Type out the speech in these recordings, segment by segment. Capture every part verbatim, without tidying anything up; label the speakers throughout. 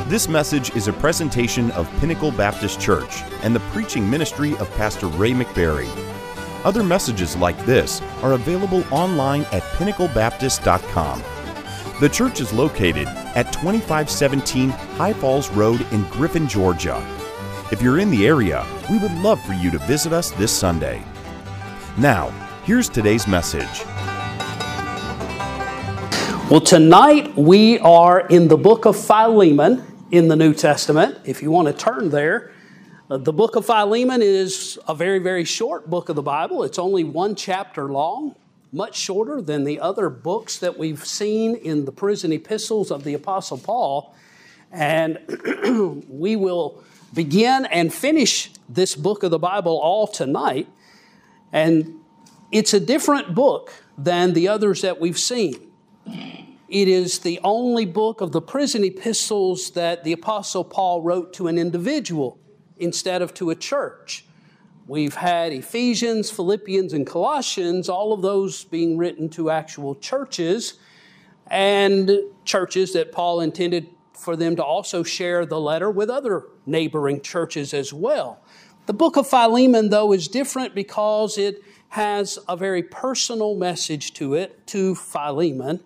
Speaker 1: This message is a presentation of Pinnacle Baptist Church and the preaching ministry of Pastor Ray McBarry. Other messages like this are available online at pinnacle baptist dot com. The church is located at twenty-five seventeen High Falls Road in Griffin, Georgia. If you're in the area, we would love for you to visit us this Sunday. Now, here's today's message.
Speaker 2: Well, tonight we are in the book of Philemon in the New Testament. If you want to turn there, uh, the book of Philemon is a very, very short book of the Bible. It's only one chapter long, much shorter than the other books that we've seen in the prison epistles of the Apostle Paul. And we will begin and finish this book of the Bible all tonight. And it's a different book than the others that we've seen. It is the only book of the prison epistles that the Apostle Paul wrote to an individual instead of to a church. We've had Ephesians, Philippians, and Colossians, all of those being written to actual churches, and churches that Paul intended for them to also share the letter with other neighboring churches as well. The book of Philemon, though, is different because it has a very personal message to it, to Philemon.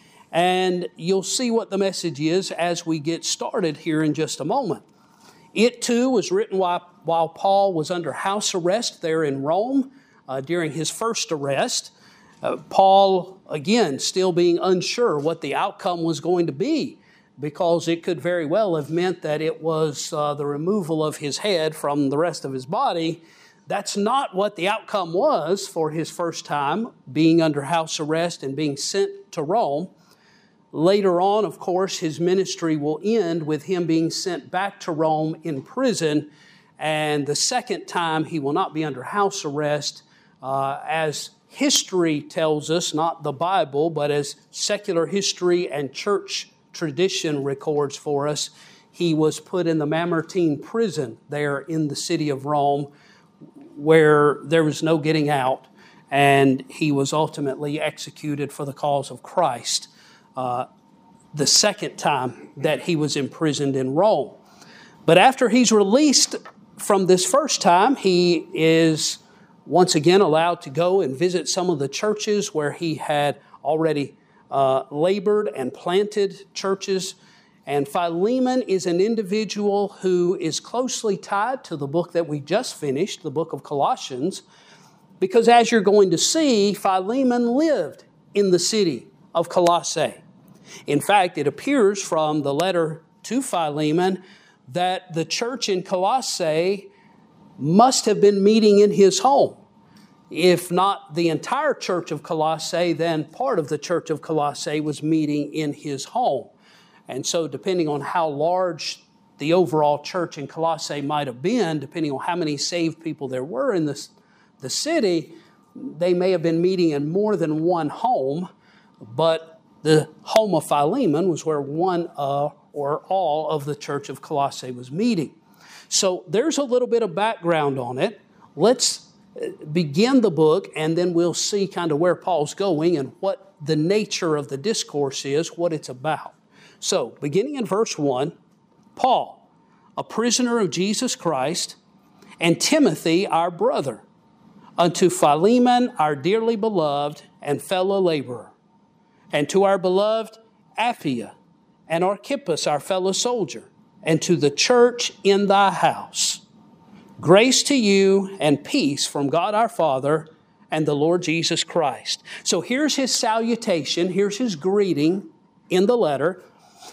Speaker 2: And you'll see what the message is as we get started here in just a moment. It, too, was written while, while Paul was under house arrest there in Rome uh, during his first arrest. Uh, Paul, again, still being unsure what the outcome was going to be, because it could very well have meant that it was uh, the removal of his head from the rest of his body. That's not what the outcome was for his first time being under house arrest and being sent to Rome. Later on, of course, his ministry will end with him being sent back to Rome in prison. And the second time, he will not be under house arrest. Uh, as history tells us, not the Bible, but as secular history and church tradition records for us, he was put in the Mamertine prison there in the city of Rome, where there was no getting out. And he was ultimately executed for the cause of Christ. Uh, the second time that he was imprisoned in Rome. But after he's released from this first time, he is once again allowed to go and visit some of the churches where he had already uh, labored and planted churches. And Philemon is an individual who is closely tied to the book that we just finished, the book of Colossians, because as you're going to see, Philemon lived in the city of Colossae. In fact, it appears from the letter to Philemon that the church in Colossae must have been meeting in his home. If not the entire church of Colossae, then part of the church of Colossae was meeting in his home. And so depending on how large the overall church in Colossae might have been, depending on how many saved people there were in the, the city, they may have been meeting in more than one home, but the home of Philemon was where one uh, or all of the church of Colossae was meeting. So there's a little bit of background on it. Let's begin the book, and then we'll see kind of where Paul's going and what the nature of the discourse is, what it's about. So beginning in verse one, Paul, a prisoner of Jesus Christ, and Timothy, our brother, unto Philemon, our dearly beloved and fellow laborer, and to our beloved Apphia and Archippus, our fellow soldier, and to the church in thy house. Grace to you and peace from God our Father and the Lord Jesus Christ. So here's his salutation, here's his greeting in the letter.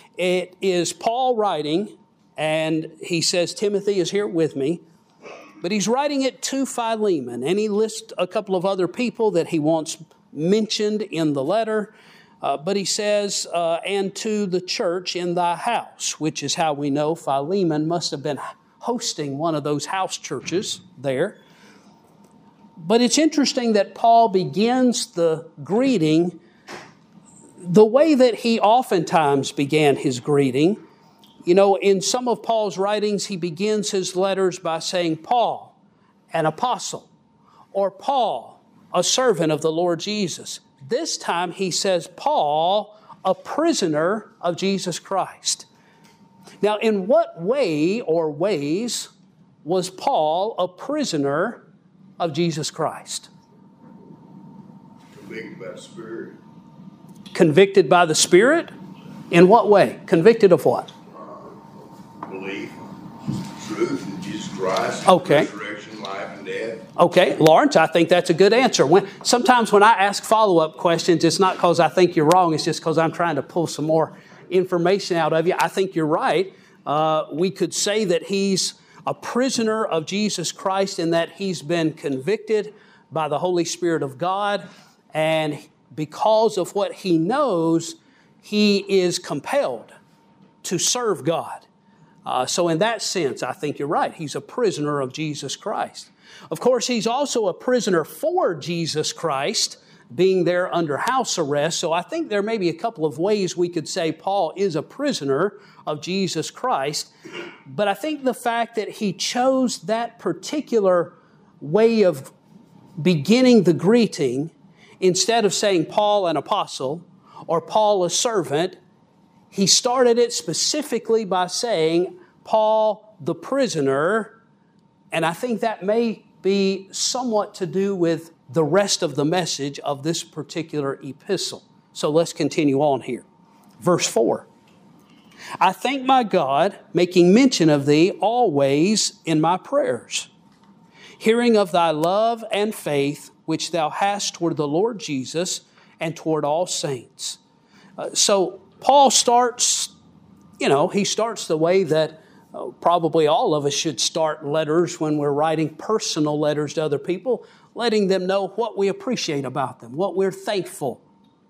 Speaker 2: It is Paul writing, and he says, Timothy is here with me. But he's writing it to Philemon, and he lists a couple of other people that he wants mentioned in the letter. Uh, but he says, uh, and to the church in thy house, which is how we know Philemon must have been hosting one of those house churches there. But it's interesting that Paul begins the greeting the way that he oftentimes began his greeting. You know, in some of Paul's writings, he begins his letters by saying, Paul, an apostle, or Paul, a servant of the Lord Jesus. This time he says, Paul, a prisoner of Jesus Christ. Now, in what way or ways was Paul a prisoner of Jesus Christ?
Speaker 3: Convicted by the Spirit.
Speaker 2: Convicted by the Spirit? In what way? Convicted of what?
Speaker 3: Uh, belief, truth in Jesus Christ,
Speaker 2: okay.
Speaker 3: resurrection, life, and death.
Speaker 2: Okay, Lawrence, I think that's a good answer. When, sometimes when I ask follow-up questions, it's not because I think you're wrong, it's just because I'm trying to pull some more information out of you. I think you're right. Uh, we could say that he's a prisoner of Jesus Christ in that he's been convicted by the Holy Spirit of God, and because of what he knows, he is compelled to serve God. Uh, so in that sense, I think you're right. He's a prisoner of Jesus Christ. Of course, he's also a prisoner for Jesus Christ, being there under house arrest. So I think there may be a couple of ways we could say Paul is a prisoner of Jesus Christ. But I think the fact that he chose that particular way of beginning the greeting, instead of saying Paul an apostle or Paul a servant, he started it specifically by saying Paul the prisoner. And I think that may be somewhat to do with the rest of the message of this particular epistle. So let's continue on here. Verse four. I thank my God, making mention of thee always in my prayers, hearing of thy love and faith, which thou hast toward the Lord Jesus and toward all saints. Uh, so Paul starts, you know, he starts the way that uh, probably all of us should start letters when we're writing personal letters to other people, letting them know what we appreciate about them, what we're thankful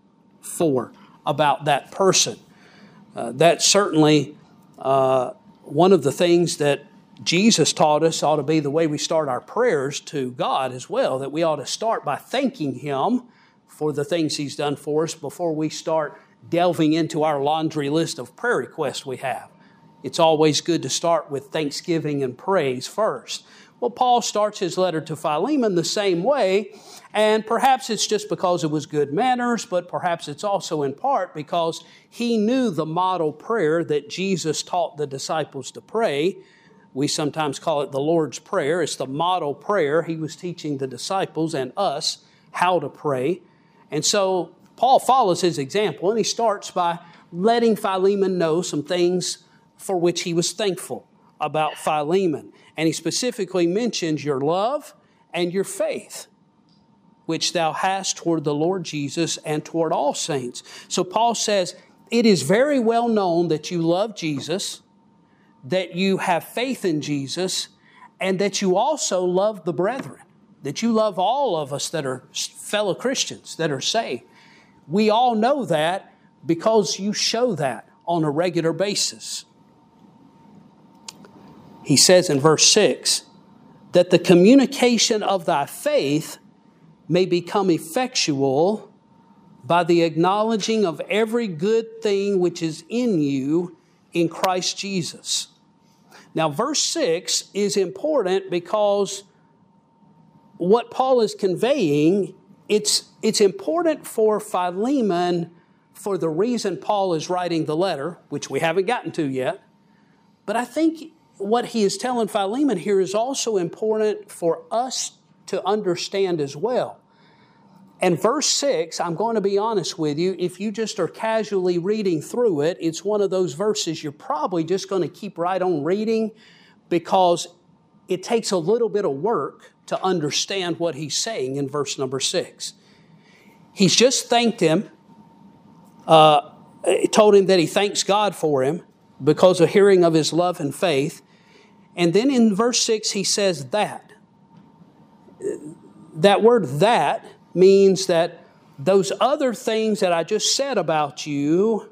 Speaker 2: for about that person. Uh, that's certainly uh, one of the things that Jesus taught us ought to be the way we start our prayers to God as well, that we ought to start by thanking Him for the things He's done for us before we start delving into our laundry list of prayer requests we have. It's always good to start with thanksgiving and praise first. Well, Paul starts his letter to Philemon the same way, and perhaps it's just because it was good manners, but perhaps it's also in part because he knew the model prayer that Jesus taught the disciples to pray. We sometimes call it the Lord's Prayer. It's the model prayer. He was teaching the disciples and us how to pray. And so Paul follows his example, and he starts by letting Philemon know some things for which he was thankful about Philemon. And he specifically mentions your love and your faith, which thou hast toward the Lord Jesus and toward all saints. So Paul says, it is very well known that you love Jesus, that you have faith in Jesus, and that you also love the brethren, that you love all of us that are fellow Christians, that are saved. We all know that because you show that on a regular basis. He says in verse six, that the communication of thy faith may become effectual by the acknowledging of every good thing which is in you in Christ Jesus. Now, verse six is important because what Paul is conveying, it's, it's important for Philemon for the reason Paul is writing the letter, which we haven't gotten to yet. But I think what he is telling Philemon here is also important for us to understand as well. And verse six, I'm going to be honest with you, if you just are casually reading through it, it's one of those verses you're probably just going to keep right on reading because it takes a little bit of work to understand what he's saying in verse number six. He's just thanked him, uh, told him that he thanks God for him because of hearing of his love and faith. And then in verse six, he says that. That word that means that those other things that I just said about you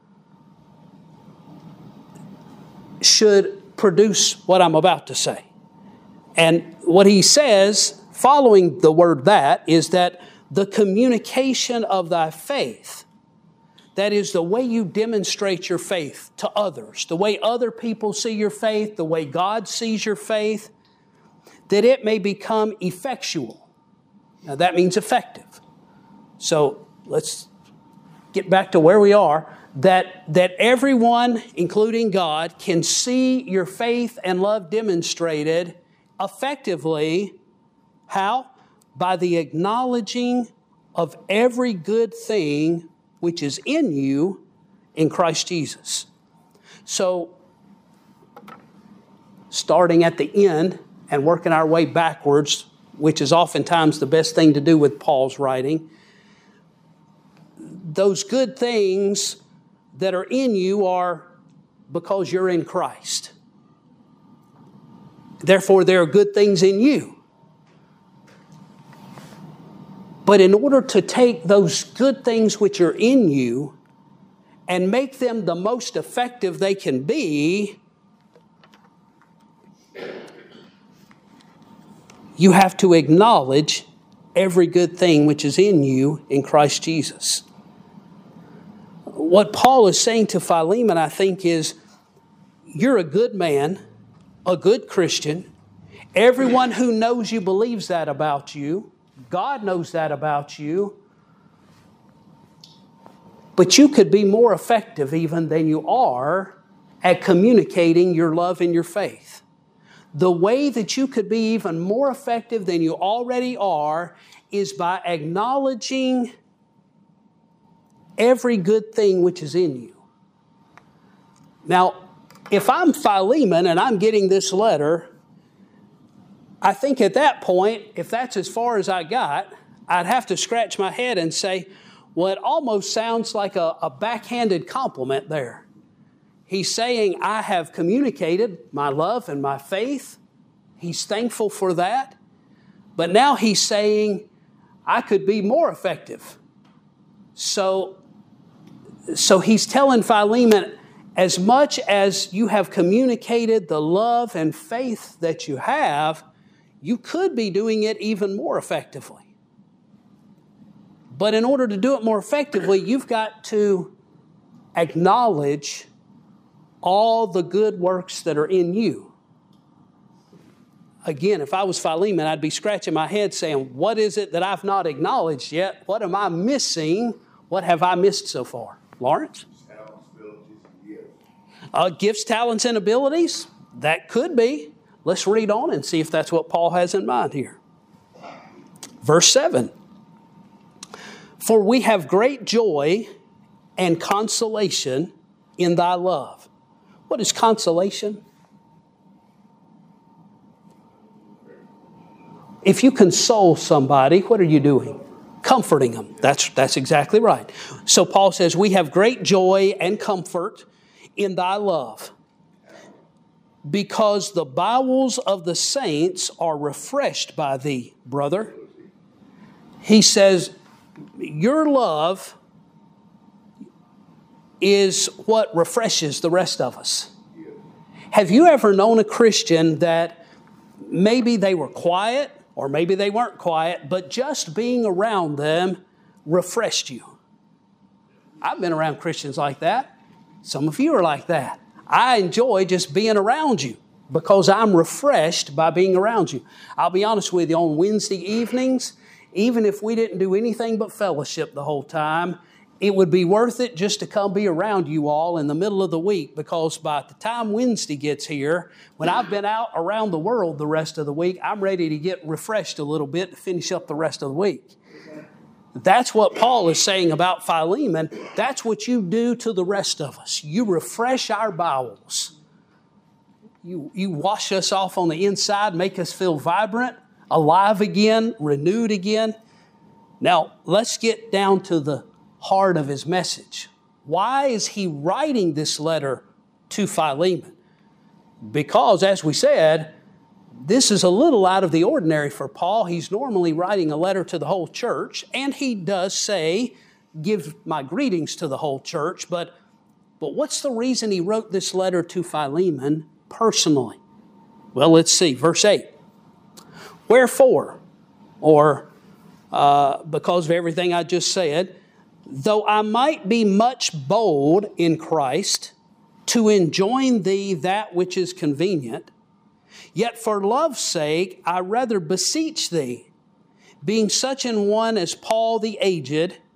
Speaker 2: should produce what I'm about to say. And what he says, following the word that, is that the communication of thy faith, that is the way you demonstrate your faith to others, the way other people see your faith, the way God sees your faith, that it may become effectual. Now that means effective. So let's get back to where we are. that, that everyone, including God, can see your faith and love demonstrated effectively. How? By the acknowledging of every good thing which is in you in Christ Jesus. So, starting at the end and working our way backwards, which is oftentimes the best thing to do with Paul's writing, those good things that are in you are because you're in Christ. Therefore, there are good things in you. But in order to take those good things which are in you and make them the most effective they can be, you have to acknowledge every good thing which is in you in Christ Jesus. What Paul is saying to Philemon, I think, is you're a good man, a good Christian. Everyone who knows you believes that about you. God knows that about you. But you could be more effective even than you are at communicating your love and your faith. The way that you could be even more effective than you already are is by acknowledging every good thing which is in you. Now, if I'm Philemon and I'm getting this letter, I think at that point, if that's as far as I got, I'd have to scratch my head and say, well, it almost sounds like a, a backhanded compliment there. He's saying, I have communicated my love and my faith. He's thankful for that. But now he's saying, I could be more effective. So, so he's telling Philemon, as much as you have communicated the love and faith that you have, you could be doing it even more effectively. But in order to do it more effectively, you've got to acknowledge all the good works that are in you. Again, if I was Philemon, I'd be scratching my head saying, what is it that I've not acknowledged yet? What am I missing? What have I missed so far? Lawrence?
Speaker 3: Talents, abilities, and gifts.
Speaker 2: Uh, gifts, talents, and abilities? That could be. Let's read on and see if that's what Paul has in mind here. Verse seven. For we have great joy and consolation in thy love. What is consolation? If you console somebody, what are you doing? Comforting them. That's, that's exactly right. So Paul says, we have great joy and comfort in thy love, because the bowels of the saints are refreshed by thee, brother. He says, your love is what refreshes the rest of us. Have you ever known a Christian that maybe they were quiet or maybe they weren't quiet, but just being around them refreshed you? I've been around Christians like that. Some of you are like that. I enjoy just being around you because I'm refreshed by being around you. I'll be honest with you, on Wednesday evenings, even if we didn't do anything but fellowship the whole time, it would be worth it just to come be around you all in the middle of the week, because by the time Wednesday gets here, when I've been out around the world the rest of the week, I'm ready to get refreshed a little bit to finish up the rest of the week. That's what Paul is saying about Philemon. That's what you do to the rest of us. You refresh our bowels. You, you wash us off on the inside, make us feel vibrant, alive again, renewed again. Now, let's get down to the heart of his message. Why is he writing this letter to Philemon? Because, as we said, this is a little out of the ordinary for Paul. He's normally writing a letter to the whole church, and he does say, give my greetings to the whole church, but, but what's the reason he wrote this letter to Philemon personally? Well, let's see, verse eight. Wherefore, or uh, because of everything I just said, though I might be much bold in Christ to enjoin thee that which is convenient, yet for love's sake I rather beseech thee, being such an one as Paul the aged,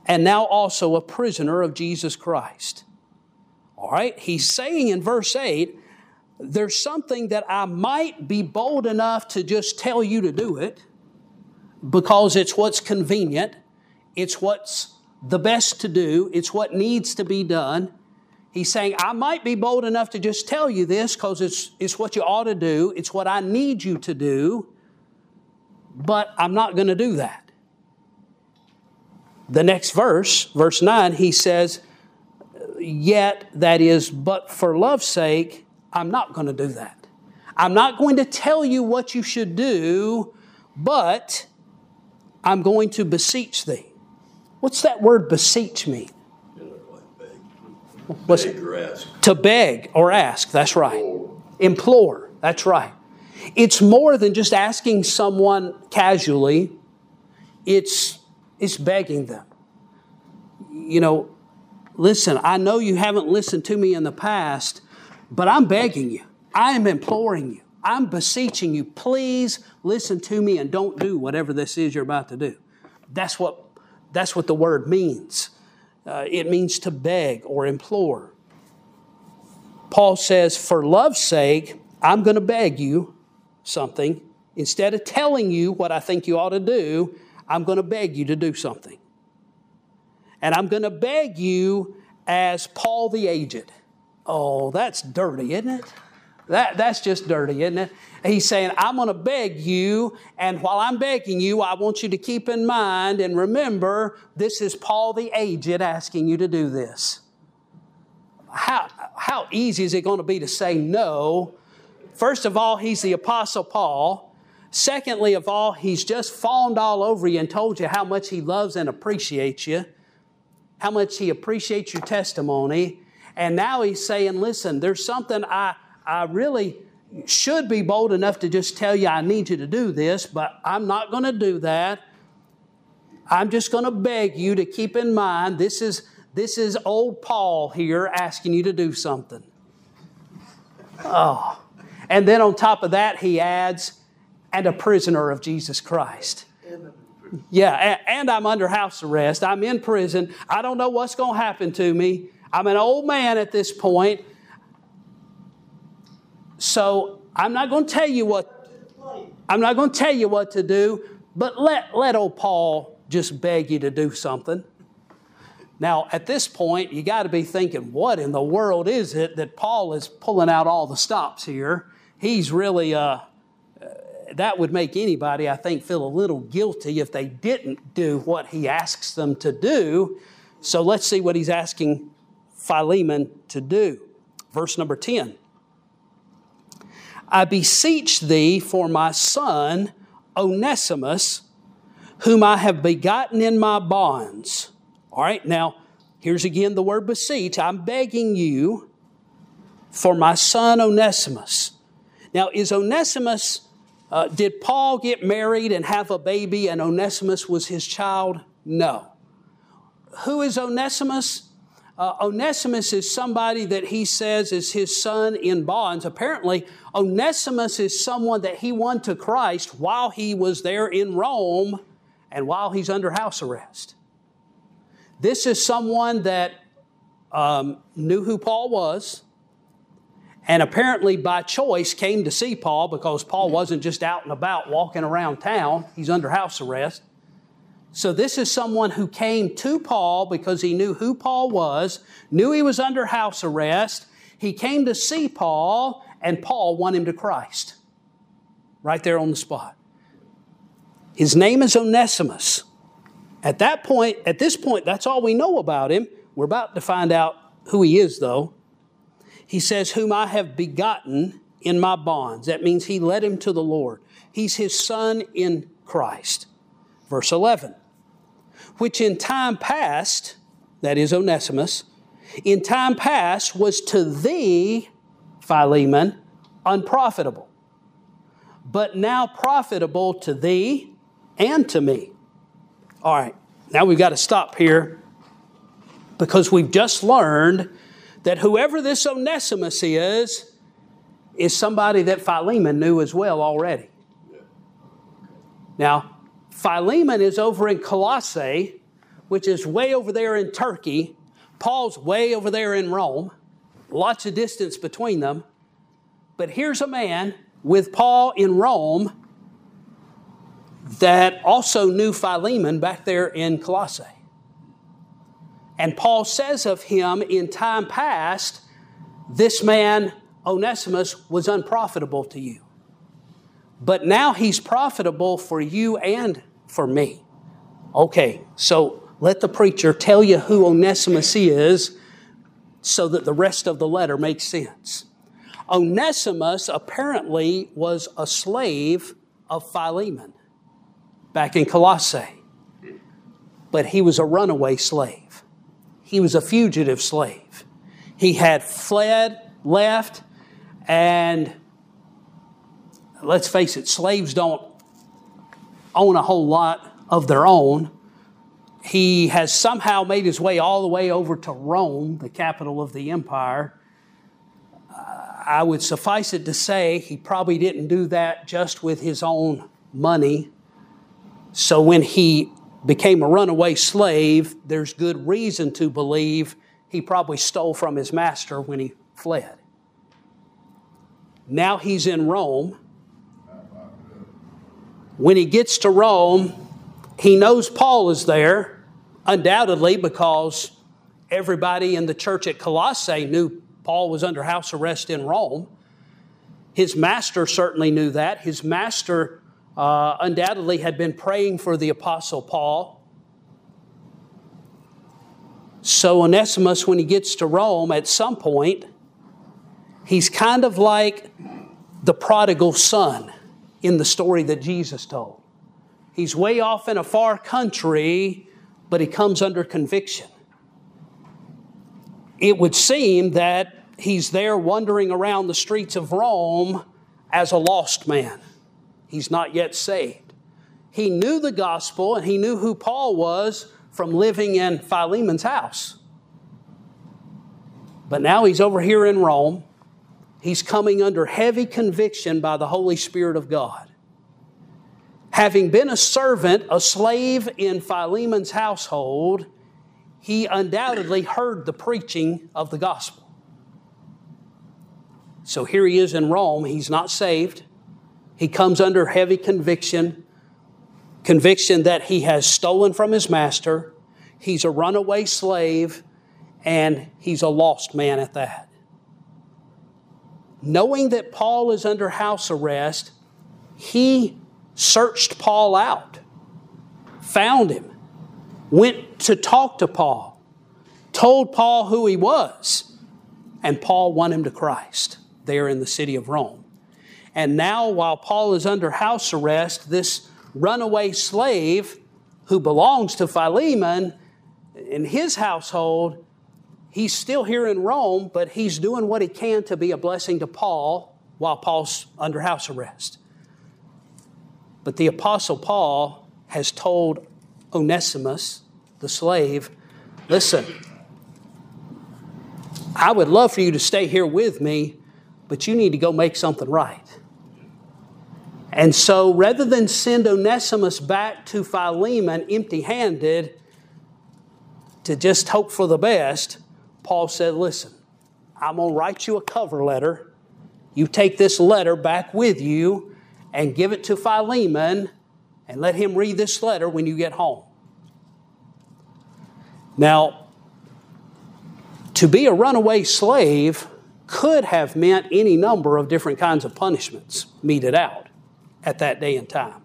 Speaker 2: and now also a prisoner of Jesus Christ. All right, he's saying in verse eight, there's something that I might be bold enough to just tell you to do it because it's what's convenient, it's what's the best to do, it's what needs to be done. He's saying, I might be bold enough to just tell you this because it's, it's what you ought to do, it's what I need you to do, but I'm not going to do that. The next verse, verse nine, he says, yet, that is, but for love's sake, I'm not going to do that. I'm not going to tell you what you should do, but I'm going to beseech thee. What's that word beseech mean? What's
Speaker 3: Beg or ask.
Speaker 2: To beg or ask, that's right. Implore, that's right. It's more than just asking someone casually. It's, it's begging them. You know, listen, I know you haven't listened to me in the past, but I'm begging you. I am imploring you. I'm beseeching you. Please listen to me and don't do whatever this is you're about to do. That's what, that's what the word means. Uh, it means to beg or implore. Paul says, for love's sake, I'm going to beg you something. Instead of telling you what I think you ought to do, I'm going to beg you to do something. And I'm going to beg you as Paul the aged. Oh, that's dirty, isn't it? That, that's just dirty, isn't it? He's saying, I'm going to beg you, and while I'm begging you, I want you to keep in mind and remember, this is Paul the aged asking you to do this. How, how easy is it going to be to say no? First of all, he's the Apostle Paul. Secondly of all, he's just fawned all over you and told you how much he loves and appreciates you, how much he appreciates your testimony. And now he's saying, listen, there's something I, I really should be bold enough to just tell you I need you to do this, but I'm not going to do that. I'm just going to beg you to keep in mind, this is, this is old Paul here asking you to do something. Oh. And then on top of that, he adds, and a prisoner of Jesus Christ. Yeah, and I'm under house arrest. I'm in prison. I don't know what's going to happen to me. I'm an old man at this point. So I'm not going to tell you what I'm not going to tell you what to do, but let, let old Paul just beg you to do something. Now, at this point, you got to be thinking, what in the world is it that Paul is pulling out all the stops here? He's really, uh, that would make anybody, I think, feel a little guilty if they didn't do what he asks them to do. So let's see what he's asking Philemon to do. Verse number ten. I beseech thee for my son, Onesimus, whom I have begotten in my bonds. All right, now, here's again the word beseech. I'm begging you for my son, Onesimus. Now, is Onesimus, uh, did Paul get married and have a baby and Onesimus was his child? No. Who is Onesimus? Uh, Onesimus is somebody that he says is his son in bonds. Apparently, Onesimus is someone that he won to Christ while he was there in Rome and while he's under house arrest. This is someone that um, knew who Paul was and apparently by choice came to see Paul because Paul wasn't just out and about walking around town. He's under house arrest. So this is someone who came to Paul because he knew who Paul was, knew he was under house arrest. He came to see Paul, and Paul won him to Christ. Right there on the spot. His name is Onesimus. At that point, at this point, that's all we know about him. We're about to find out who he is, though. He says, whom I have begotten in my bonds. That means he led him to the Lord. He's his son in Christ. Verse eleven. Which in time past, that is Onesimus, in time past was to thee, Philemon, unprofitable, but now profitable to thee and to me. All right, now we've got to stop here because we've just learned that whoever this Onesimus is, is somebody that Philemon knew as well already. Now, Philemon is over in Colossae, which is way over there in Turkey. Paul's way over there in Rome. Lots of distance between them. But here's a man with Paul in Rome that also knew Philemon back there in Colossae. And Paul says of him in time past, this man, Onesimus, was unprofitable to you. But now he's profitable for you and for me. Okay, so let the preacher tell you who Onesimus is so that the rest of the letter makes sense. Onesimus apparently was a slave of Philemon back in Colossae. But he was a runaway slave. He was a fugitive slave. He had fled, left, and let's face it, slaves don't own a whole lot of their own. He has somehow made his way all the way over to Rome, the capital of the empire. Uh, I would suffice it to say he probably didn't do that just with his own money. So when he became a runaway slave, there's good reason to believe he probably stole from his master when he fled. Now he's in Rome. When he gets to Rome, he knows Paul is there, undoubtedly because everybody in the church at Colossae knew Paul was under house arrest in Rome. His master certainly knew that. His master uh, undoubtedly had been praying for the Apostle Paul. So Onesimus, when he gets to Rome, at some point, he's kind of like the prodigal son in the story that Jesus told. He's way off in a far country, but he comes under conviction. It would seem that he's there wandering around the streets of Rome as a lost man. He's not yet saved. He knew the gospel and he knew who Paul was from living in Philemon's house. But now he's over here in Rome. He's coming under heavy conviction by the Holy Spirit of God. Having been a servant, a slave in Philemon's household, he undoubtedly heard the preaching of the gospel. So here he is in Rome. He's not saved. He comes under heavy conviction, conviction that he has stolen from his master. He's a runaway slave, and he's a lost man at that. Knowing that Paul is under house arrest, he searched Paul out, found him, went to talk to Paul, told Paul who he was, and Paul won him to Christ there in the city of Rome. And now, while Paul is under house arrest, this runaway slave who belongs to Philemon in his household, he's still here in Rome, but he's doing what he can to be a blessing to Paul while Paul's under house arrest. But the Apostle Paul has told Onesimus, the slave, listen, I would love for you to stay here with me, but you need to go make something right. And so rather than send Onesimus back to Philemon empty-handed to just hope for the best, Paul said, listen, I'm going to write you a cover letter. You take this letter back with you and give it to Philemon and let him read this letter when you get home. Now, to be a runaway slave could have meant any number of different kinds of punishments meted out at that day and time.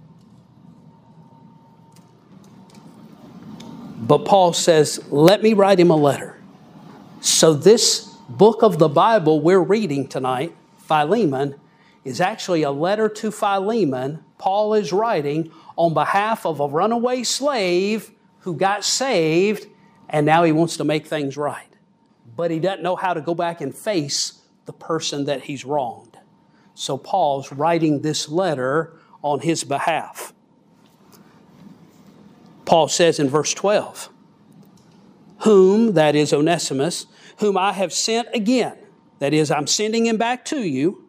Speaker 2: But Paul says, let me write him a letter. So this book of the Bible we're reading tonight, Philemon, is actually a letter to Philemon Paul is writing on behalf of a runaway slave who got saved, and now he wants to make things right. But he doesn't know how to go back and face the person that he's wronged. So Paul's writing this letter on his behalf. Paul says in verse twelve, whom, that is Onesimus, whom I have sent again, that is, I'm sending him back to you.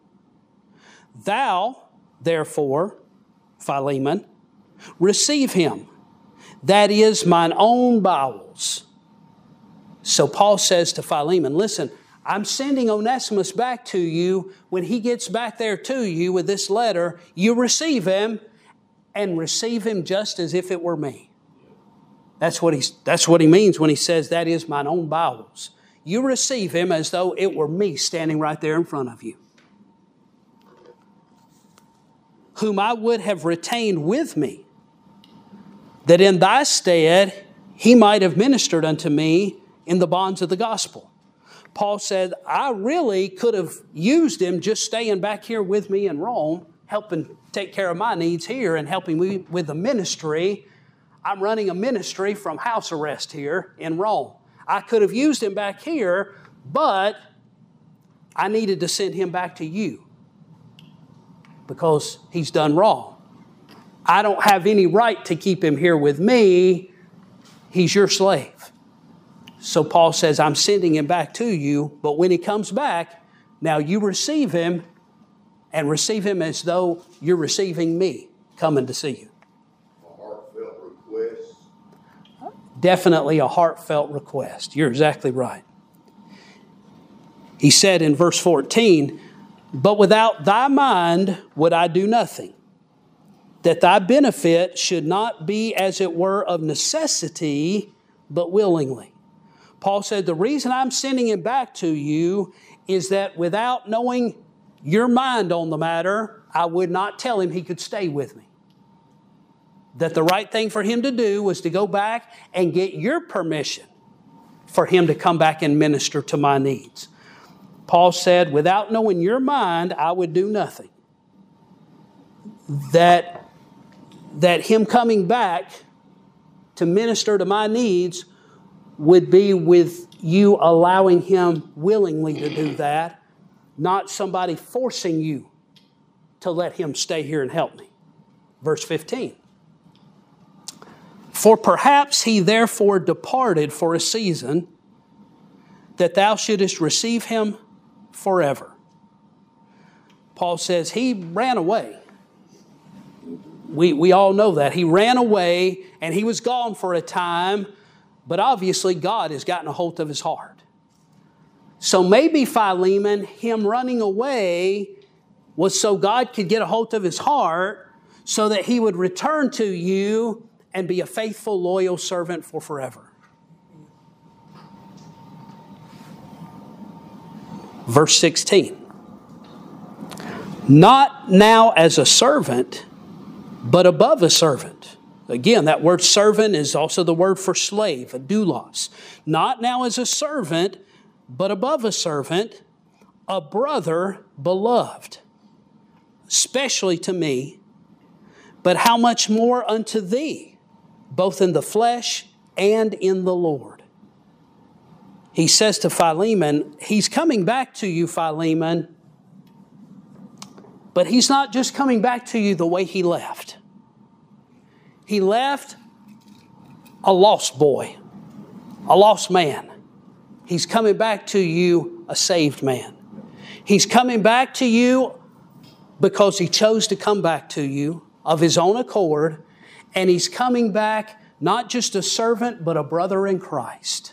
Speaker 2: Thou, therefore, Philemon, receive him, that is mine own bowels. So Paul says to Philemon, listen, I'm sending Onesimus back to you. When he gets back there to you with this letter, you receive him and receive him just as if it were me. That's what he's, that's what he means when he says, that is mine own bowels. You receive him as though it were me standing right there in front of you. Whom I would have retained with me, that in thy stead he might have ministered unto me in the bonds of the gospel. Paul said, I really could have used him just staying back here with me in Rome, helping take care of my needs here and helping me with the ministry. I'm running a ministry from house arrest here in Rome. I could have used him back here, but I needed to send him back to you because he's done wrong. I don't have any right to keep him here with me. He's your slave. So Paul says, I'm sending him back to you, but when he comes back, now you receive him and receive him as though you're receiving me coming to see you.
Speaker 3: A heartfelt request.
Speaker 2: Definitely a heartfelt request. You're exactly right. He said in verse fourteen, but without thy mind would I do nothing, that thy benefit should not be as it were of necessity, but willingly. Paul said, the reason I'm sending him back to you is that without knowing your mind on the matter, I would not tell him he could stay with me. That the right thing for him to do was to go back and get your permission for him to come back and minister to my needs. Paul said, without knowing your mind, I would do nothing. That, that him coming back to minister to my needs would be with you allowing him willingly to do that, not somebody forcing you to let him stay here and help me. Verse fifteen. For perhaps he therefore departed for a season, that thou shouldest receive him forever. Paul says he ran away. We, we all know that. He ran away and he was gone for a time, but obviously God has gotten a hold of his heart. So maybe Philemon, him running away was so God could get a hold of his heart so that he would return to you and be a faithful, loyal servant for forever. Verse sixteen. Not now as a servant, but above a servant. Again, that word servant is also the word for slave, a doulos. Not now as a servant, but above a servant, a brother beloved, especially to me, but how much more unto thee, both in the flesh and in the Lord. He says to Philemon, he's coming back to you, Philemon, but he's not just coming back to you the way he left. He left a lost boy, a lost man. He's coming back to you a saved man. He's coming back to you because he chose to come back to you of his own accord. And he's coming back not just a servant, but a brother in Christ.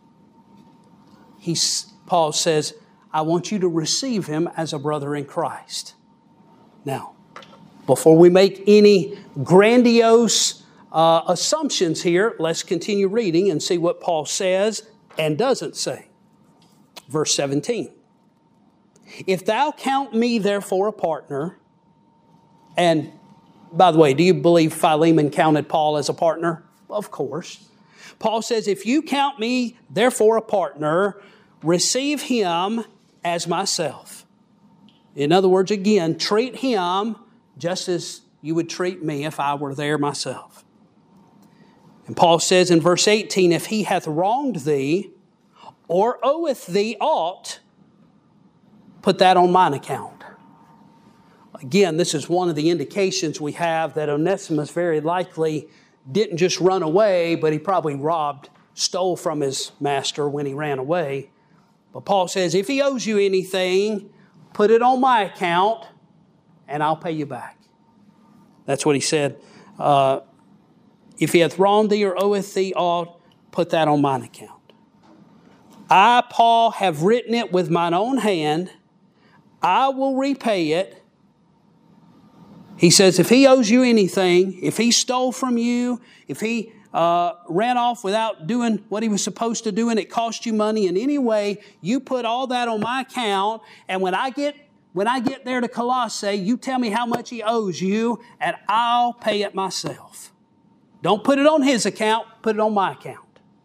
Speaker 2: He's, Paul says, I want you to receive him as a brother in Christ. Now, before we make any grandiose uh, assumptions here, let's continue reading and see what Paul says and doesn't say. Verse seventeen. If thou count me therefore a partner, and by the way, do you believe Philemon counted Paul as a partner? Of course. Paul says, if you count me therefore a partner, receive him as myself. In other words, again, treat him just as you would treat me if I were there myself. And Paul says in verse eighteen, if he hath wronged thee or oweth thee aught, put that on mine account. Again, this is one of the indications we have that Onesimus very likely didn't just run away, but he probably robbed, stole from his master when he ran away. But Paul says, if he owes you anything, put it on my account and I'll pay you back. That's what he said uh, if he hath wronged thee or oweth thee aught, put that on mine account. I, Paul, have written it with mine own hand. I will repay it. He says, if he owes you anything, if he stole from you, if he uh, ran off without doing what he was supposed to do and it cost you money in any way, you put all that on my account. And when I get when I get there to Colossae, you tell me how much he owes you, and I'll pay it myself. Don't put it on his account, put it on my account.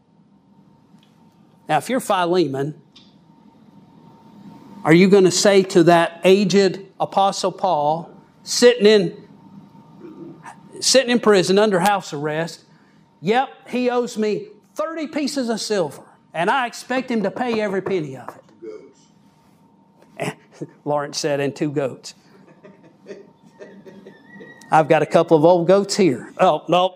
Speaker 2: Now, if you're Philemon, are you going to say to that aged Apostle Paul, sitting in, sitting in prison under house arrest, yep, he owes me thirty pieces of silver, and I expect him to pay every penny of it? Goats. Lawrence said, and two goats. I've got a couple of old goats here. Oh, no.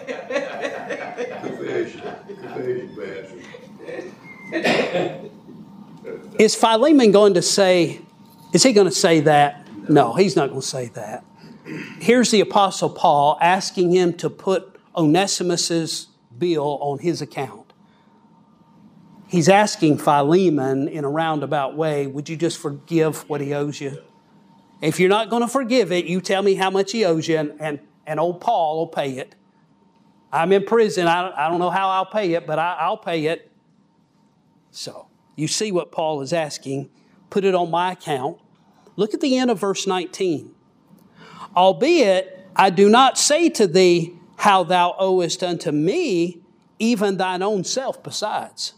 Speaker 2: Is Philemon going to say, is he going to say that? No, he's not going to say that. Here's the Apostle Paul asking him to put Onesimus's bill on his account. He's asking Philemon in a roundabout way, would you just forgive what he owes you? If you're not going to forgive it, you tell me how much he owes you, and, and, and old Paul will pay it. I'm in prison. I don't, I don't know how I'll pay it, but I, I'll pay it. So, you see what Paul is asking. Put it on my account. Look at the end of verse nineteen. Albeit, I do not say to thee how thou owest unto me, even thine own self besides.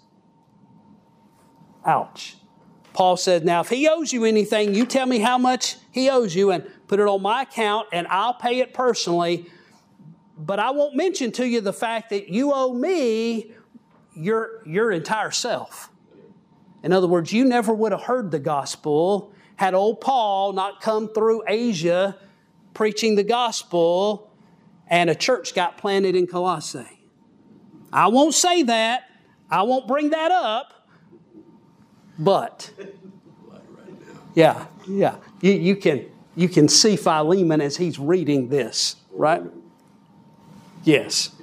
Speaker 2: Ouch. Paul said, now if he owes you anything, you tell me how much he owes you and put it on my account and I'll pay it personally. But I won't mention to you the fact that you owe me your, your entire self. In other words, you never would have heard the gospel had old Paul not come through Asia preaching the gospel and a church got planted in Colossae. I won't say that. I won't bring that up. But, yeah, yeah, you, you can you can see Philemon as he's reading this, right? Yes.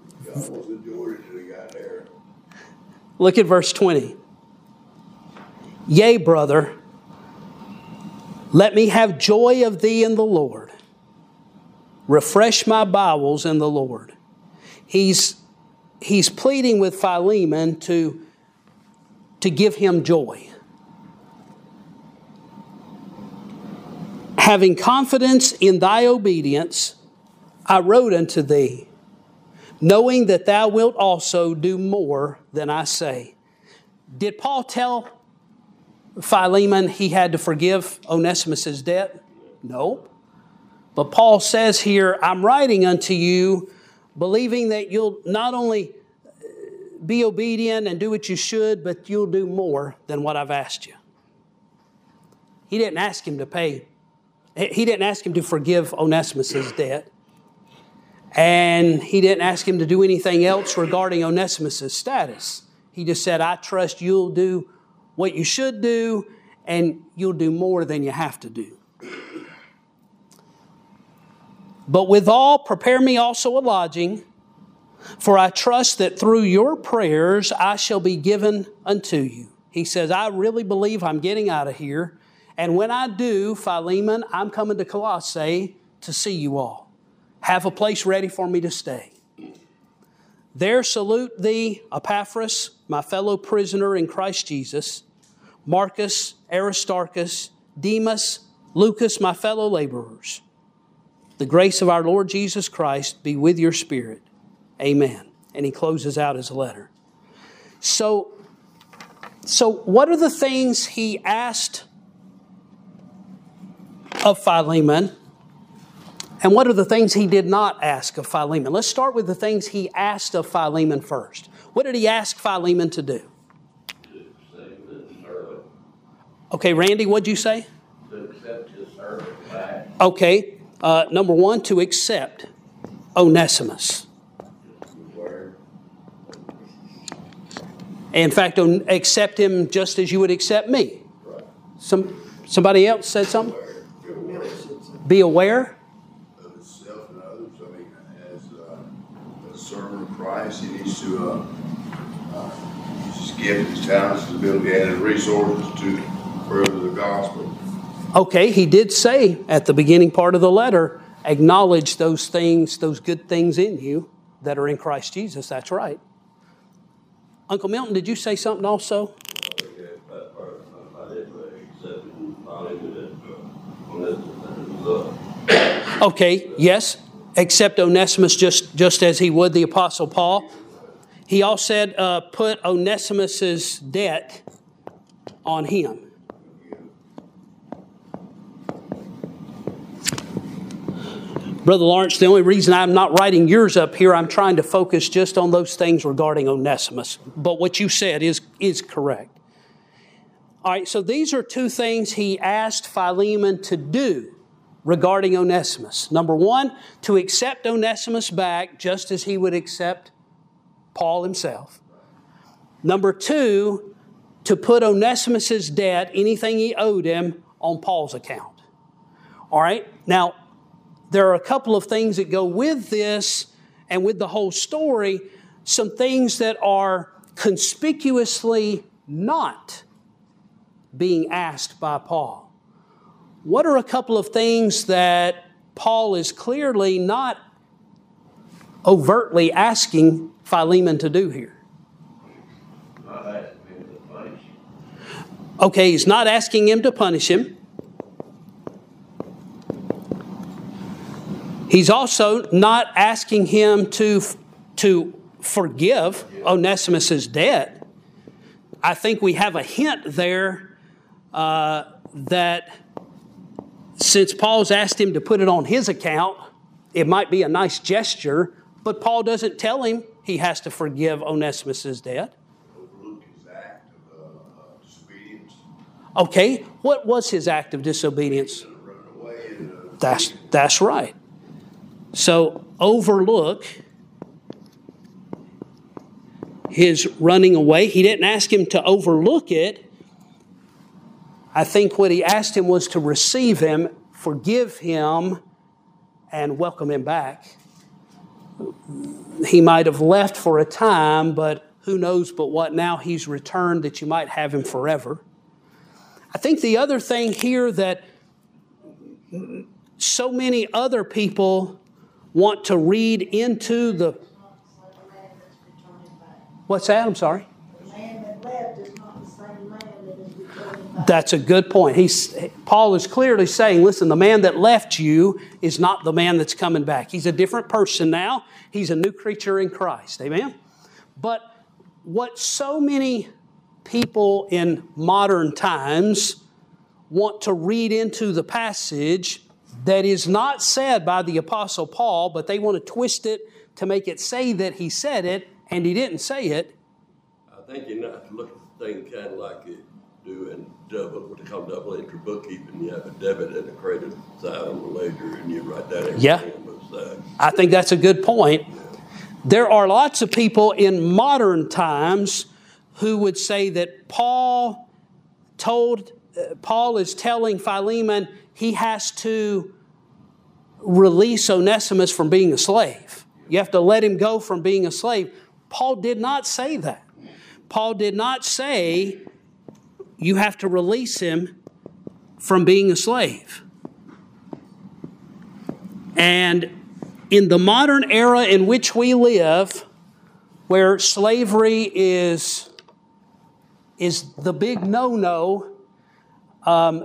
Speaker 2: Look at verse twenty. Yea, brother, let me have joy of thee in the Lord. Refresh my bowels in the Lord. He's, he's pleading with Philemon to to give him joy. Having confidence in thy obedience, I wrote unto thee, knowing that thou wilt also do more than I say. Did Paul tell Philemon he had to forgive Onesimus' debt? No. But Paul says here, I'm writing unto you, believing that you'll not only be obedient and do what you should, but you'll do more than what I've asked you. He didn't ask him to pay. He didn't ask him to forgive Onesimus' debt. And he didn't ask him to do anything else regarding Onesimus' status. He just said, I trust you'll do what you should do, and you'll do more than you have to do. But withal, prepare me also a lodging, for I trust that through your prayers I shall be given unto you. He says, I really believe I'm getting out of here. And when I do, Philemon, I'm coming to Colossae to see you all. Have a place ready for me to stay. There salute thee, Epaphras, my fellow prisoner in Christ Jesus, Marcus, Aristarchus, Demas, Lucas, my fellow laborers. The grace of our Lord Jesus Christ be with your spirit. Amen. And he closes out his letter. So, so what are the things he asked of Philemon? And what are the things he did not ask of Philemon? Let's start with the things he asked of Philemon first. What did he ask Philemon to do? Okay, Randy, what'd you say?
Speaker 3: To accept his servant back.
Speaker 2: Okay, uh, number one, to accept Onesimus. In fact, accept him just as you would accept me. Some somebody else said something? Be aware.
Speaker 3: Of himself and others. I mean, as uh,
Speaker 4: Christ. He needs to uh, uh, use his gift, his talents, his ability, and his resources to further the gospel.
Speaker 2: Okay, he did say at the beginning part of the letter, acknowledge those things, those good things in you that are in Christ Jesus. That's right. Uncle Milton, did you say something also? Okay, yes. Accept Onesimus just, just as he would the Apostle Paul. He also said, uh, put Onesimus's debt on him. Brother Lawrence, the only reason I'm not writing yours up here, I'm trying to focus just on those things regarding Onesimus. But what you said is, is correct. All right, so these are two things he asked Philemon to do regarding Onesimus. Number one, to accept Onesimus back just as he would accept Paul himself. Number two, to put Onesimus's debt, anything he owed him, on Paul's account. All right, now, there are a couple of things that go with this and with the whole story, some things that are conspicuously not being asked by Paul. What are a couple of things that Paul is clearly not overtly asking Philemon to do here?
Speaker 3: Not asking him to punish him.
Speaker 2: Okay, he's not asking him to punish him. He's also not asking him to, to forgive Onesimus's debt. I think we have a hint there uh, that since Paul's asked him to put it on his account, it might be a nice gesture, but Paul doesn't tell him he has to forgive Onesimus's debt.
Speaker 4: Overlook his act of uh, disobedience.
Speaker 2: Okay, what was his act of disobedience?
Speaker 4: Running away and, uh,
Speaker 2: That's, that's right. So overlook his running away. He didn't ask him to overlook it. I think what he asked him was to receive him, forgive him, and welcome him back. He might have left for a time, but who knows but what now he's returned that you might have him forever. I think the other thing here that so many other people want to read into the... What's that? I'm sorry.
Speaker 5: The man that left is not the same man that is returning back.
Speaker 2: That's a good point. He's, Paul is clearly saying, listen, the man that left you is not the man that's coming back. He's a different person now. He's a new creature in Christ. Amen? But what so many people in modern times want to read into the passage that is not said by the Apostle Paul, but they want to twist it to make it say that he said it, and he didn't say it.
Speaker 6: I think you have to look at the thing kind of like you do in double, what they call double entry bookkeeping. You have a debit and a credit side on the ledger, and you write that everything
Speaker 2: Yeah.
Speaker 6: on both sides.
Speaker 2: I think that's a good point. There are lots of people in modern times who would say that Paul told, uh, Paul is telling Philemon he has to release Onesimus from being a slave. You have to let him go from being a slave. Paul did not say that. Paul did not say you have to release him from being a slave. And in the modern era in which we live, where slavery is, is the big no-no, um,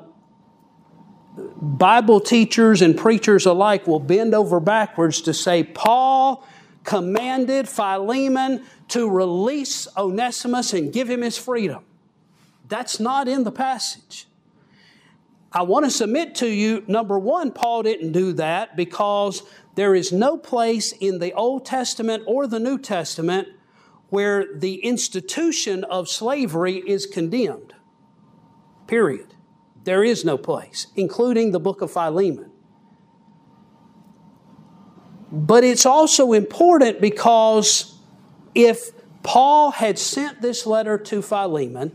Speaker 2: Bible teachers and preachers alike will bend over backwards to say, Paul commanded Philemon to release Onesimus and give him his freedom. That's not in the passage. I want to submit to you, number one, Paul didn't do that because there is no place in the Old Testament or the New Testament where the institution of slavery is condemned. Period. There is no place, including the book of Philemon. But it's also important because if Paul had sent this letter to Philemon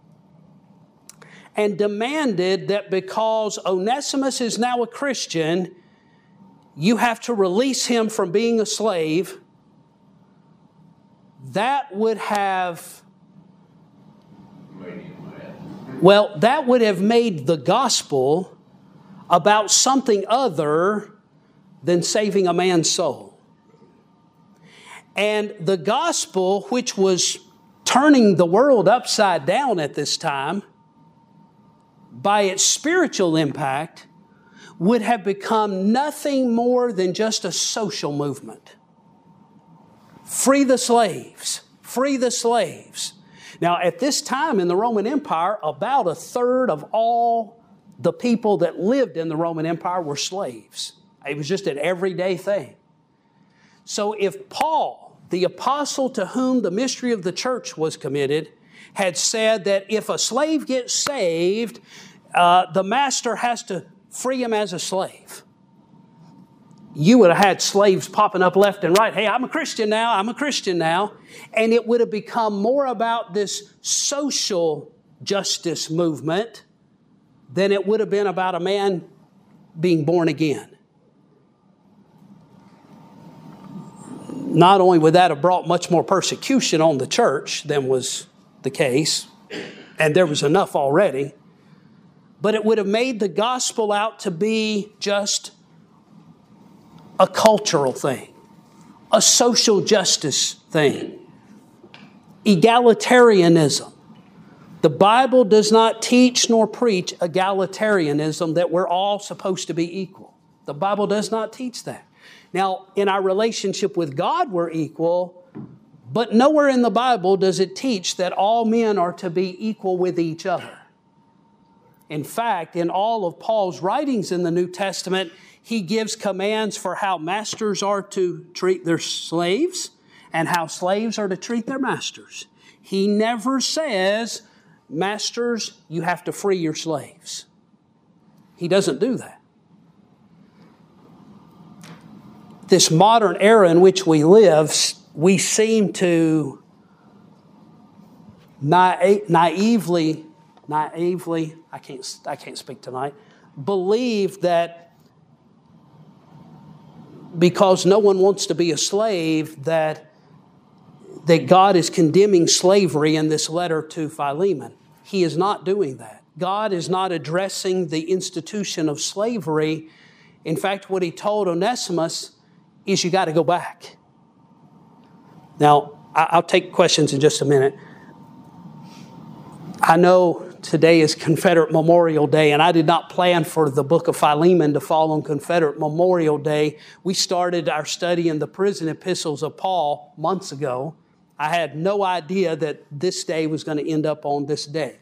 Speaker 2: and demanded that because Onesimus is now a Christian, you have to release him from being a slave, that would have,
Speaker 3: Made him mad.
Speaker 2: well, that would have made the gospel about something other than saving a man's soul. And the gospel, which was turning the world upside down at this time, by its spiritual impact, would have become nothing more than just a social movement. Free the slaves. Free the slaves. Now, at this time in the Roman Empire, about a third of all the people that lived in the Roman Empire were slaves. It was just an everyday thing. So if Paul, the apostle to whom the mystery of the church was committed, had said that if a slave gets saved, uh, the master has to free him as a slave, you would have had slaves popping up left and right. Hey, I'm a Christian now, I'm a Christian now. And it would have become more about this social justice movement than it would have been about a man being born again. Not only would that have brought much more persecution on the church than was the case, and there was enough already, but it would have made the gospel out to be just a cultural thing, a social justice thing, egalitarianism. The Bible does not teach nor preach egalitarianism, that we're all supposed to be equal. The Bible does not teach that. Now, in our relationship with God, we're equal, but nowhere in the Bible does it teach that all men are to be equal with each other. In fact, in all of Paul's writings in the New Testament, he gives commands for how masters are to treat their slaves and how slaves are to treat their masters. He never says, masters, you have to free your slaves. He doesn't do that. This modern era in which we live, we seem to naive, naively, naively, I can't, I can't speak tonight, believe that because no one wants to be a slave, that, that God is condemning slavery in this letter to Philemon. He is not doing that. God is not addressing the institution of slavery. In fact, what he told Onesimus is you got to go back. Now, I'll take questions in just a minute. I know today is Confederate Memorial Day, and I did not plan for the book of Philemon to fall on Confederate Memorial Day. We started our study in the prison epistles of Paul months ago. I had no idea that this day was going to end up on this day.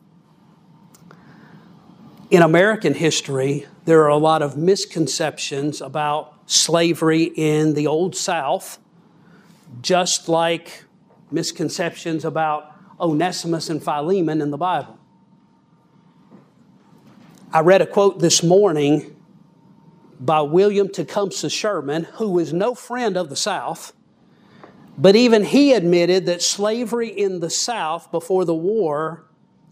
Speaker 2: In American history, there are a lot of misconceptions about slavery in the Old South, just like misconceptions about Onesimus and Philemon in the Bible. I read a quote this morning by William Tecumseh Sherman, who was no friend of the South, but even he admitted that slavery in the South before the war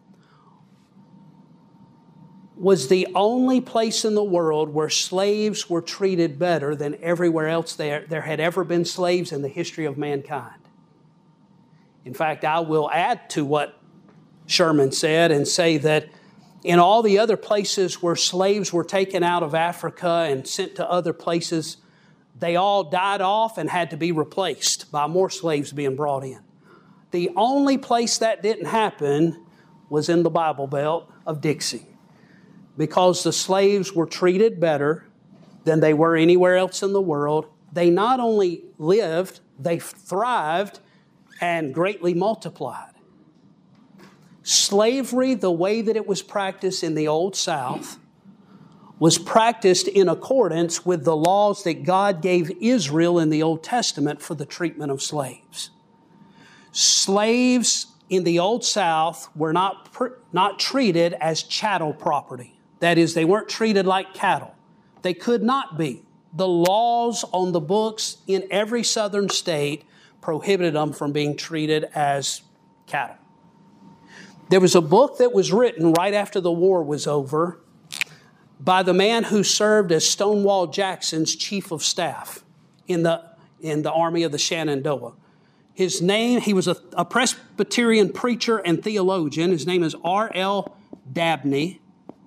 Speaker 2: was the only place in the world where slaves were treated better than everywhere else there, there had ever been slaves in the history of mankind. In fact, I will add to what Sherman said and say that in all the other places where slaves were taken out of Africa and sent to other places, they all died off and had to be replaced by more slaves being brought in. The only place that didn't happen was in the Bible Belt of Dixie, because the slaves were treated better than they were anywhere else in the world. They not only lived, they thrived and greatly multiplied. Slavery, the way that it was practiced in the Old South, was practiced in accordance with the laws that God gave Israel in the Old Testament for the treatment of slaves. Slaves in the Old South were not, not treated as chattel property. That is, they weren't treated like cattle. They could not be. The laws on the books in every southern state prohibited them from being treated as cattle. There was a book that was written right after the war was over by the man who served as Stonewall Jackson's chief of staff in the, in the Army of the Shenandoah. His name, he was a, a Presbyterian preacher and theologian. His name is R L Dabney.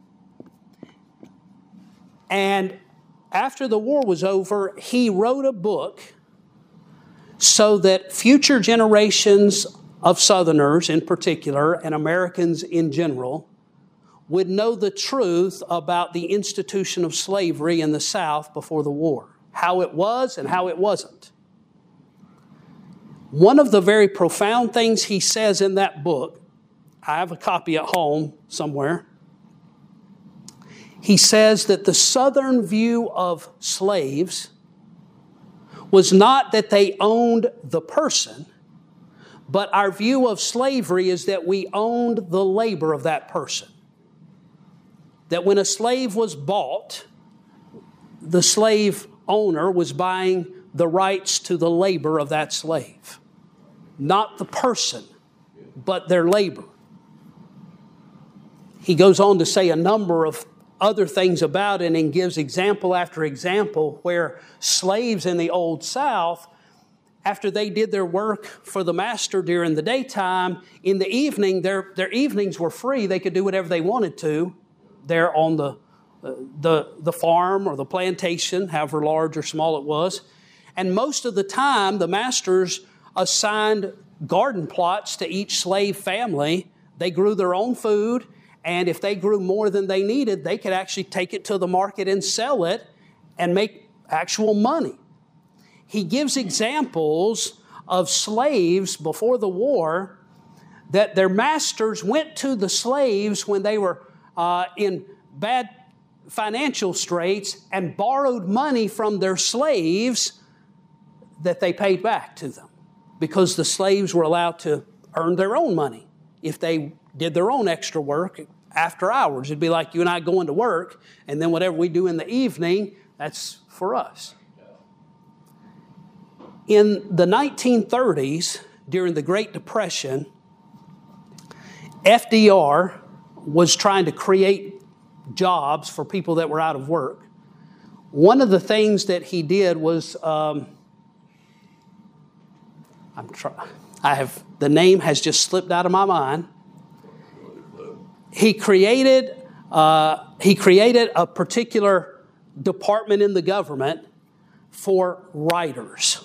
Speaker 2: And after the war was over, he wrote a book so that future generations of Southerners in particular and Americans in general would know the truth about the institution of slavery in the South before the war, how it was and how it wasn't. One of the very profound things he says in that book, I have a copy at home somewhere. He says that the Southern view of slaves was not that they owned the person, but our view of slavery is that we owned the labor of that person. That when a slave was bought, the slave owner was buying the rights to the labor of that slave. Not the person, but their labor. He goes on to say a number of other things about it and gives example after example where slaves in the Old South, after they did their work for the master during the daytime, in the evening, their, their evenings were free. They could do whatever they wanted to there on the, uh, the, the farm or the plantation, however large or small it was. And most of the time, the masters assigned garden plots to each slave family. They grew their own food, and if they grew more than they needed, they could actually take it to the market and sell it and make actual money. He gives examples of slaves before the war that their masters went to the slaves when they were uh, in bad financial straits and borrowed money from their slaves that they paid back to them, because the slaves were allowed to earn their own money if they did their own extra work after hours. It'd be like you and I going to work, and then whatever we do in the evening, that's for us. In the nineteen thirties, during the Great Depression, F D R was trying to create jobs for people that were out of work. One of the things that he did was, um, I'm trying, I have, the name has just slipped out of my mind. He created, uh, he created a particular department in the government for writers,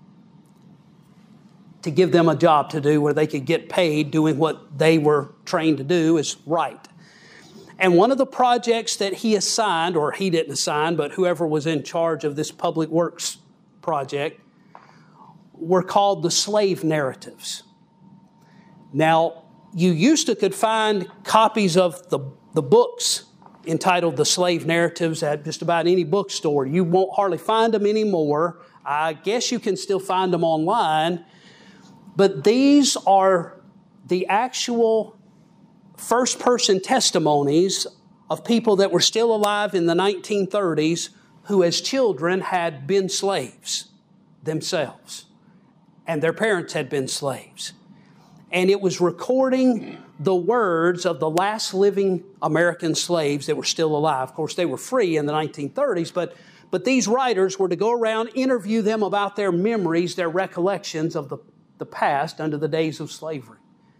Speaker 2: to give them a job to do where they could get paid doing what they were trained to do, is write. And one of the projects that he assigned, or he didn't assign, but whoever was in charge of this public works project, were called the slave narratives. Now, you used to could find copies of the, the books entitled The Slave Narratives at just about any bookstore. You won't hardly find them anymore. I guess you can still find them online. But these are the actual first-person testimonies of people that were still alive in the nineteen thirties who as children had been slaves themselves, and their parents had been slaves. And it was recording the words of the last living American slaves that were still alive. Of course, they were free in the nineteen thirties, but, but these writers were to go around, interview them about their memories, their recollections of the the past under the days of slavery.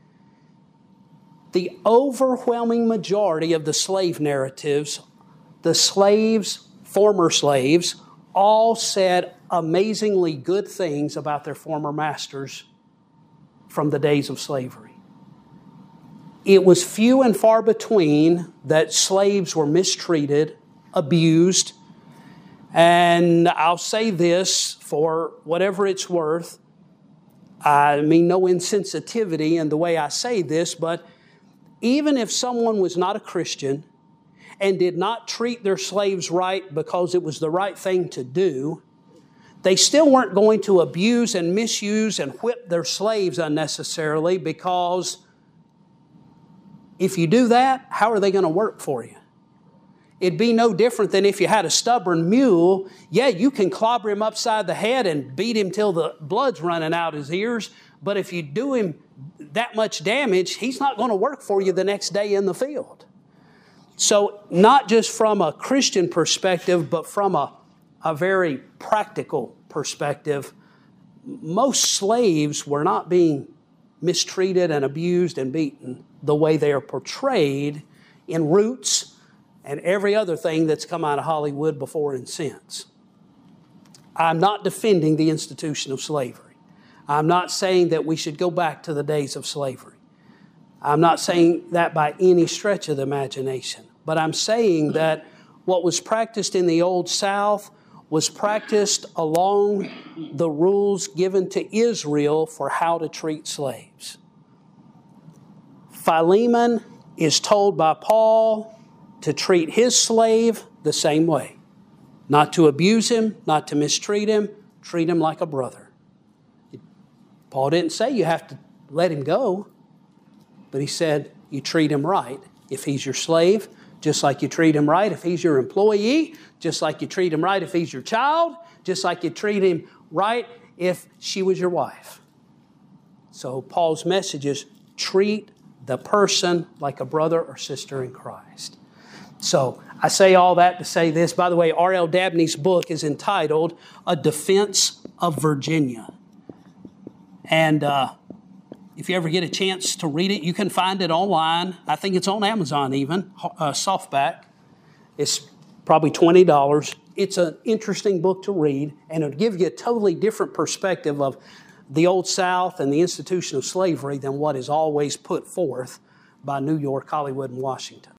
Speaker 2: The overwhelming majority of the slave narratives, the slaves, former slaves, all said amazingly good things about their former masters from the days of slavery. It was few and far between that slaves were mistreated, abused, and I'll say this for whatever it's worth, I mean no insensitivity in the way I say this, but even if someone was not a Christian and did not treat their slaves right because it was the right thing to do, they still weren't going to abuse and misuse and whip their slaves unnecessarily, because if you do that, how are they going to work for you? It'd be no different than if you had a stubborn mule. Yeah, you can clobber him upside the head and beat him till the blood's running out his ears. But if you do him that much damage, he's not going to work for you the next day in the field. So not just from a Christian perspective, but from a, a very practical perspective, most slaves were not being mistreated and abused and beaten the way they are portrayed in Roots and every other thing that's come out of Hollywood before and since. I'm not defending the institution of slavery. I'm not saying that we should go back to the days of slavery. I'm not saying that by any stretch of the imagination. But I'm saying that what was practiced in the Old South was practiced along the rules given to Israel for how to treat slaves. Philemon is told by Paul to treat his slave the same way. Not to abuse him, not to mistreat him, treat him like a brother. Paul didn't say you have to let him go, but he said you treat him right if he's your slave, just like you treat him right if he's your employee, just like you treat him right if he's your child, just like you treat him right if she was your wife. So Paul's message is treat the person like a brother or sister in Christ. So I say all that to say this. By the way, R L Dabney's book is entitled A Defense of Virginia. And uh, if you ever get a chance to read it, you can find it online. I think it's on Amazon even, uh, softback. It's probably twenty dollars. It's an interesting book to read, and it'll give you a totally different perspective of the Old South and the institution of slavery than what is always put forth by New York, Hollywood, and Washington.